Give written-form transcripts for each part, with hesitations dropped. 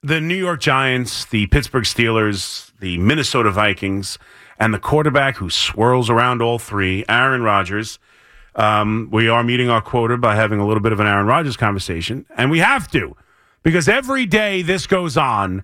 the New York Giants, the Pittsburgh Steelers, the Minnesota Vikings, and the quarterback who swirls around all three, Aaron Rodgers. We are meeting our quota by having a little bit of an Aaron Rodgers conversation, and we have to, because every day this goes on,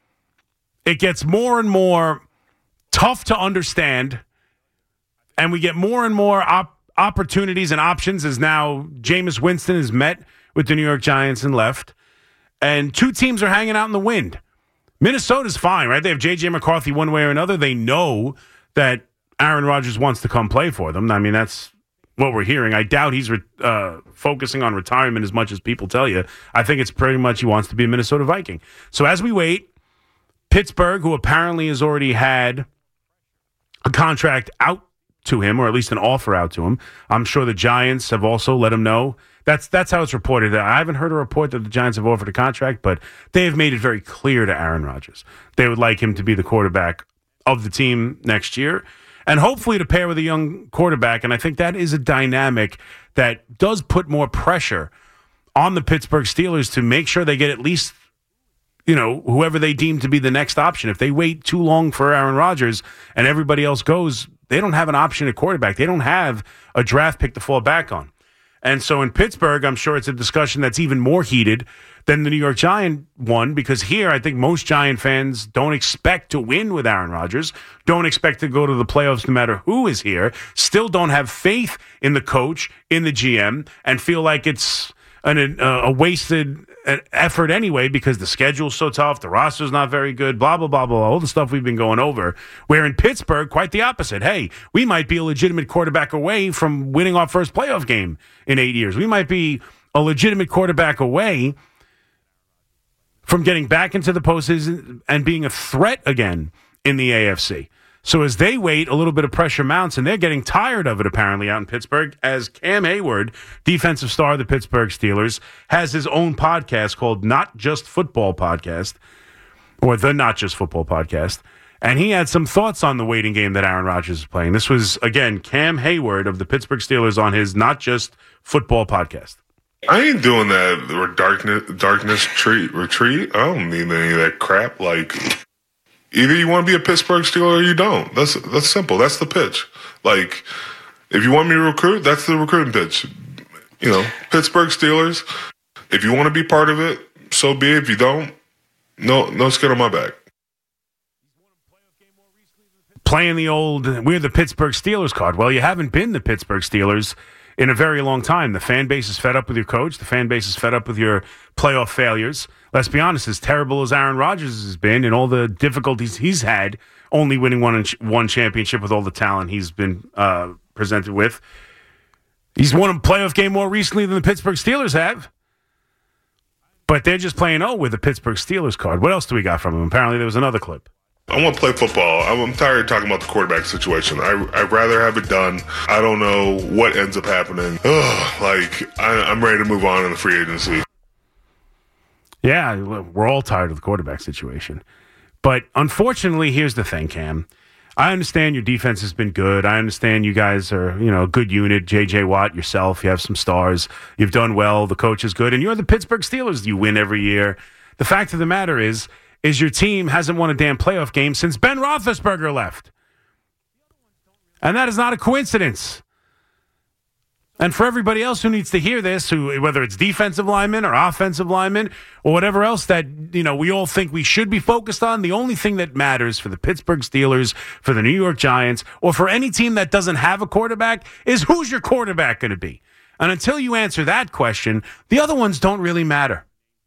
it gets more and more tough to understand, and we get more and more opportunities and options as now Jameis Winston has met with the New York Giants and left, and two teams are hanging out in the wind. Minnesota's fine, right? They have J.J. McCarthy one way or another. They know that Aaron Rodgers wants to come play for them. I mean, that's what we're hearing. I doubt he's focusing on retirement as much as people tell you. I think it's pretty much he wants to be a Minnesota Viking. So as we wait, Pittsburgh, who apparently has already had a contract out to him, or at least an offer out to him. I'm sure the Giants have also let him know. That's how it's reported. I haven't heard a report that the Giants have offered a contract, but they have made it very clear to Aaron Rodgers. They would like him to be the quarterback of the team next year, and hopefully to pair with a young quarterback. And I think that is a dynamic that does put more pressure on the Pittsburgh Steelers to make sure they get at least, whoever they deem to be the next option. If they wait too long for Aaron Rodgers and everybody else goes, they don't have an option at quarterback. They don't have a draft pick to fall back on. And so in Pittsburgh, I'm sure it's a discussion that's even more heated than the New York Giant one, because here I think most Giant fans don't expect to win with Aaron Rodgers, don't expect to go to the playoffs no matter who is here, still don't have faith in the coach, in the GM, and feel like it's a wasted effort anyway because the schedule's so tough, the roster's not very good, blah, blah, blah, blah, all the stuff we've been going over. Where in Pittsburgh, quite the opposite. Hey, we might be a legitimate quarterback away from winning our first playoff game in 8 years. We might be a legitimate quarterback away from getting back into the postseason and being a threat again in the AFC. So as they wait, a little bit of pressure mounts, and they're getting tired of it apparently out in Pittsburgh, as Cam Hayward, defensive star of the Pittsburgh Steelers, has his own podcast called Not Just Football Podcast, or the Not Just Football Podcast, and he had some thoughts on the waiting game that Aaron Rodgers is playing. This was, again, Cam Hayward of the Pittsburgh Steelers on his Not Just Football Podcast. I ain't doing that darkness retreat. I don't need any of that crap. Like, either you want to be a Pittsburgh Steeler or you don't. That's simple. That's the pitch. Like, if you want me to recruit, that's the recruiting pitch. Pittsburgh Steelers. If you want to be part of it, so be it. If you don't, no skin on my back. Playing the old "we're the Pittsburgh Steelers" card. Well, you haven't been the Pittsburgh Steelers in a very long time. The fan base is fed up with your coach. The fan base is fed up with your playoff failures. Let's be honest, as terrible as Aaron Rodgers has been and all the difficulties he's had, only winning one championship with all the talent he's been presented with, he's won a playoff game more recently than the Pittsburgh Steelers have. But they're just playing, with the Pittsburgh Steelers card. What else do we got from him? Apparently there was another clip. I want to play football. I'm tired of talking about the quarterback situation. I'd rather have it done. I don't know what ends up happening. I'm ready to move on in the free agency. Yeah, we're all tired of the quarterback situation. But unfortunately, here's the thing, Cam. I understand your defense has been good. I understand you guys are, a good unit. J.J. Watt, yourself, you have some stars. You've done well. The coach is good. And you're the Pittsburgh Steelers. You win every year. The fact of the matter is your team hasn't won a damn playoff game since Ben Roethlisberger left. And that is not a coincidence. And for everybody else who needs to hear this, whether it's defensive linemen or offensive linemen or whatever else that, we all think we should be focused on, the only thing that matters for the Pittsburgh Steelers, for the New York Giants, or for any team that doesn't have a quarterback is who's your quarterback going to be? And until you answer that question, the other ones don't really matter.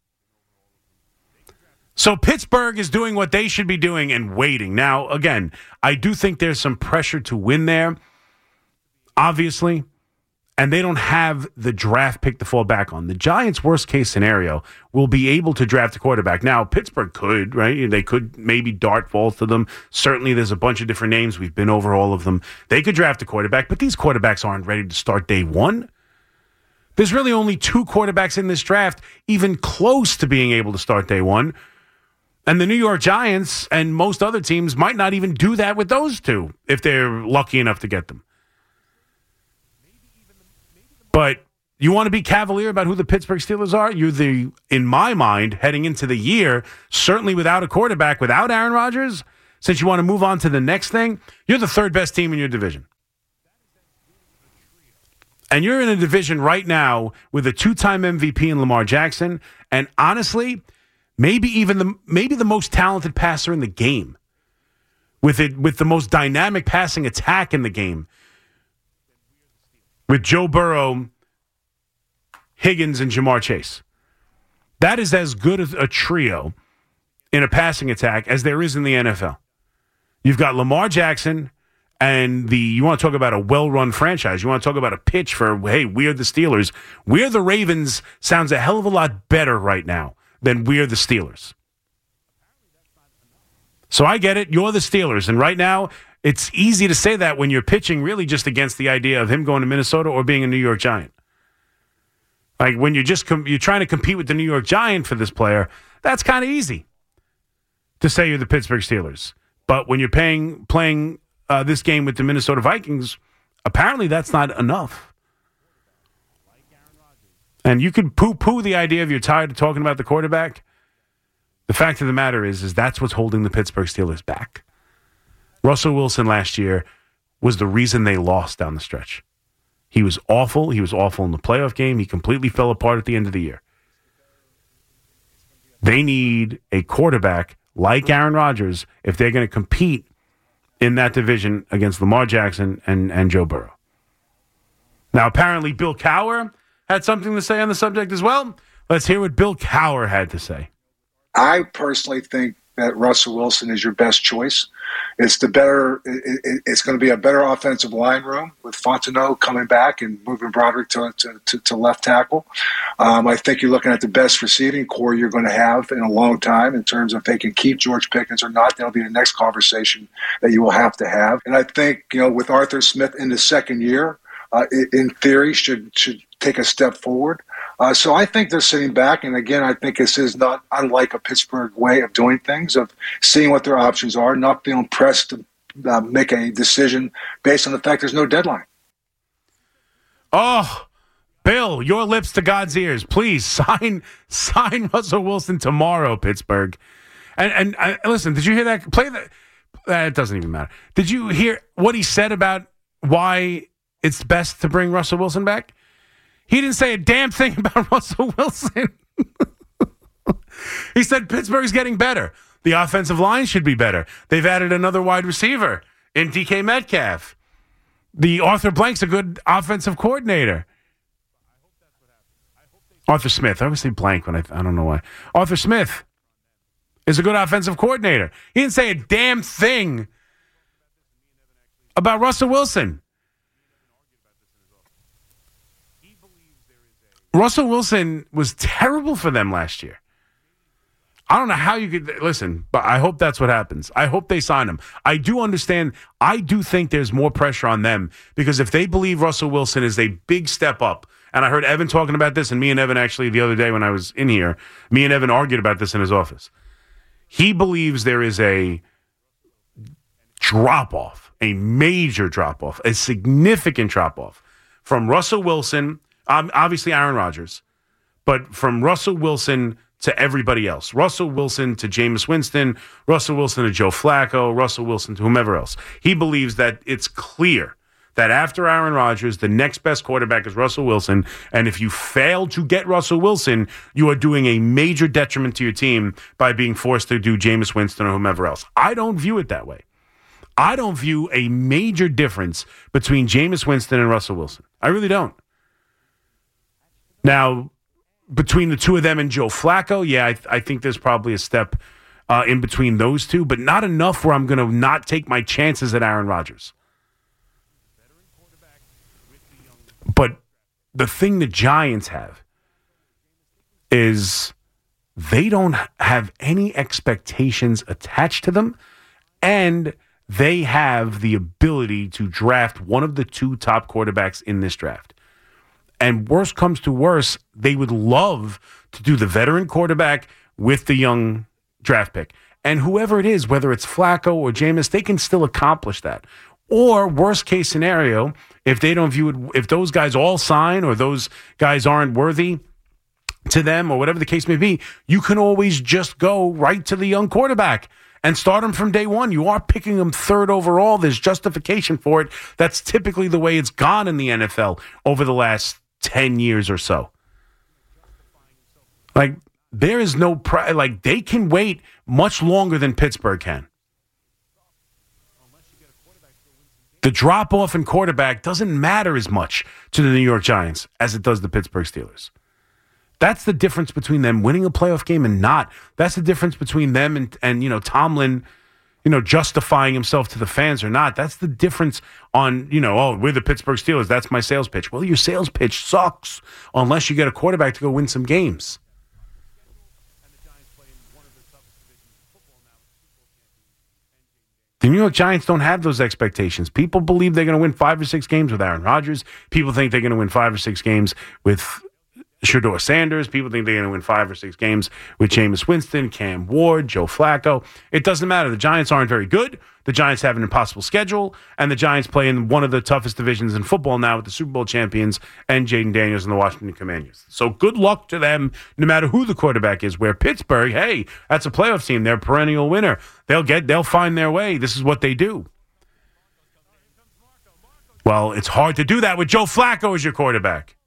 So Pittsburgh is doing what they should be doing and waiting. Now, again, I do think there's some pressure to win there, obviously, and they don't have the draft pick to fall back on. The Giants' worst-case scenario will be able to draft a quarterback. Now, Pittsburgh could, right? They could maybe dart balls to them. Certainly, there's a bunch of different names. We've been over all of them. They could draft a quarterback, but these quarterbacks aren't ready to start day one. There's really only two quarterbacks in this draft even close to being able to start day one. And the New York Giants and most other teams might not even do that with those two if they're lucky enough to get them. But You want to be cavalier about who the Pittsburgh Steelers are? In my mind, heading into the year, certainly without a quarterback, without Aaron Rodgers, since you want to move on to the next thing, you're the third best team in your division. And you're in a division right now with a two-time MVP in Lamar Jackson, and honestly, maybe the most talented passer in the game, with the most dynamic passing attack in the game, with Joe Burrow, Higgins, and Jamar Chase. That is as good a trio in a passing attack as there is in the NFL. You've got Lamar Jackson, and you want to talk about a well-run franchise. You want to talk about a pitch for, hey, we're the Steelers. We're the Ravens sounds a hell of a lot better right now than we're the Steelers. So I get it. You're the Steelers. And right now, it's easy to say that when you're pitching really just against the idea of him going to Minnesota or being a New York Giant. Like when you're trying to compete with the New York Giant for this player, that's kind of easy to say you're the Pittsburgh Steelers. But when you're playing this game with the Minnesota Vikings, apparently that's not enough. And you could poo-poo the idea of you're tired of talking about the quarterback. The fact of the matter is that's what's holding the Pittsburgh Steelers back. Russell Wilson last year was the reason they lost down the stretch. He was awful. He was awful in the playoff game. He completely fell apart at the end of the year. They need a quarterback like Aaron Rodgers if they're going to compete in that division against Lamar Jackson and Joe Burrow. Now, apparently, Bill Cowher had something to say on the subject as well. Let's hear what Bill Cowher had to say. I personally think that Russell Wilson is your best choice. It's going to be a better offensive line room with Fontenot coming back and moving Broderick to left tackle. I think you're looking at the best receiving core you're going to have in a long time in terms of if they can keep George Pickens or not. That'll be the next conversation that you will have to have. And I think, with Arthur Smith in the second year, in theory, should take a step forward. So I think they're sitting back, and again, I think this is not unlike a Pittsburgh way of doing things, of seeing what their options are, not feeling pressed to make a decision based on the fact there's no deadline. Oh, Bill, your lips to God's ears. Please sign Russell Wilson tomorrow, Pittsburgh. And listen, did you hear that? Play that. It doesn't even matter. Did you hear what he said about why it's best to bring Russell Wilson back? He didn't say a damn thing about Russell Wilson. He said Pittsburgh's getting better. The offensive line should be better. They've added another wide receiver in DK Metcalf. The Arthur Blank's a good offensive coordinator. Arthur Smith. I always say Blank when I don't know why. Arthur Smith is a good offensive coordinator. He didn't say a damn thing about Russell Wilson. Russell Wilson was terrible for them last year. I don't know how you could listen, but I hope that's what happens. I hope they sign him. I do understand. I do think there's more pressure on them because if they believe Russell Wilson is a big step up, and I heard Evan talking about this, and me and Evan actually the other day when I was in here, me and Evan argued about this in his office. He believes there is a drop-off, a major drop-off, a significant drop-off from Russell Wilson, obviously Aaron Rodgers, but from Russell Wilson to everybody else. Russell Wilson to Jameis Winston, Russell Wilson to Joe Flacco, Russell Wilson to whomever else. He believes that it's clear that after Aaron Rodgers, the next best quarterback is Russell Wilson, and if you fail to get Russell Wilson, you are doing a major detriment to your team by being forced to do Jameis Winston or whomever else. I don't view it that way. I don't view a major difference between Jameis Winston and Russell Wilson. I really don't. Now, between the two of them and Joe Flacco, yeah, I think there's probably a step in between those two, but not enough where I'm going to not take my chances at Aaron Rodgers. But the thing the Giants have is they don't have any expectations attached to them, and they have the ability to draft one of the two top quarterbacks in this draft. And worst comes to worst, they would love to do the veteran quarterback with the young draft pick. And whoever it is, whether it's Flacco or Jameis, they can still accomplish that. Or worst case scenario, if they don't view it, if those guys all sign or those guys aren't worthy to them or whatever the case may be, you can always just go right to the young quarterback and start him from day one. You are picking him third overall. There's justification for it. That's typically the way it's gone in the NFL over the last 10 years or so. Like, there is no like, they can wait much longer than Pittsburgh can. The drop-off in quarterback doesn't matter as much to the New York Giants as it does the Pittsburgh Steelers. That's the difference between them winning a playoff game and not. That's the difference between them and Tomlin, justifying himself to the fans or not. That's the difference on, we're the Pittsburgh Steelers. That's my sales pitch. Well, your sales pitch sucks unless you get a quarterback to go win some games. The New York Giants don't have those expectations. People believe they're going to win 5 or 6 games with Aaron Rodgers. People think they're going to win 5 or 6 games with Shedeur Sanders. People think they're going to win 5 or 6 games with Jameis Winston, Cam Ward, Joe Flacco. It doesn't matter. The Giants aren't very good. The Giants have an impossible schedule, and the Giants play in one of the toughest divisions in football now with the Super Bowl champions and Jaden Daniels and the Washington Commanders. So good luck to them, no matter who the quarterback is. Where Pittsburgh, hey, that's a playoff team. They're a perennial winner. They'll find their way. This is what they do. Well, it's hard to do that with Joe Flacco as your quarterback.